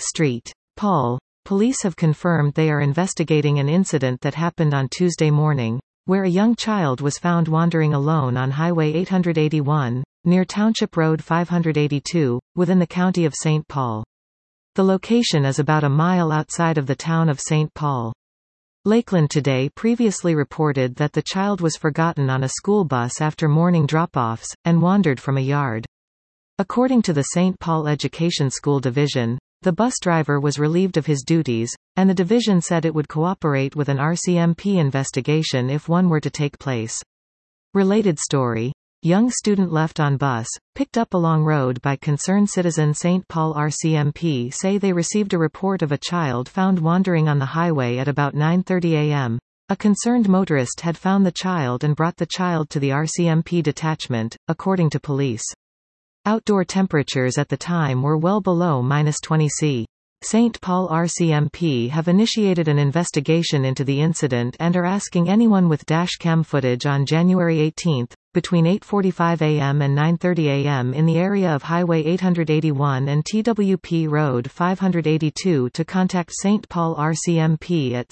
St. Paul. Police have confirmed they are investigating an incident that happened on Tuesday morning, where a young child was found wandering alone on Highway 881, near Township Road 582, within the county of St. Paul. The location is about a mile outside of the town of St. Paul. Lakeland Today previously reported that the child was forgotten on a school bus after morning drop-offs, and wandered from a yard. According to the St. Paul Education School Division, the bus driver was relieved of his duties, and the division said it would cooperate with an RCMP investigation if one were to take place. Related story. Young student left on bus, picked up along road by concerned citizen. St. Paul RCMP say they received a report of a child found wandering on the highway at about 9:30 a.m. A concerned motorist had found the child and brought the child to the RCMP detachment, according to police. Outdoor temperatures at the time were well below -20 C. St. Paul RCMP have initiated an investigation into the incident and are asking anyone with dash-cam footage on January 18, between 8:45 a.m. and 9:30 a.m. in the area of Highway 881 and TWP Road 582 to contact St. Paul RCMP at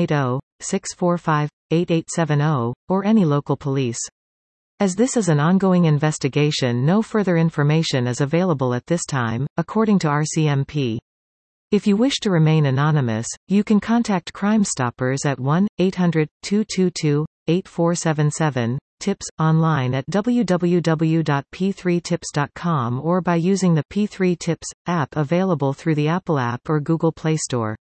780-645-8870, or any local police. As this is an ongoing investigation, no further information is available at this time, according to RCMP. If you wish to remain anonymous, you can contact Crime Stoppers at 1-800-222-8477, tips, online at www.p3tips.com or by using the P3 Tips app available through the Apple App or Google Play Store.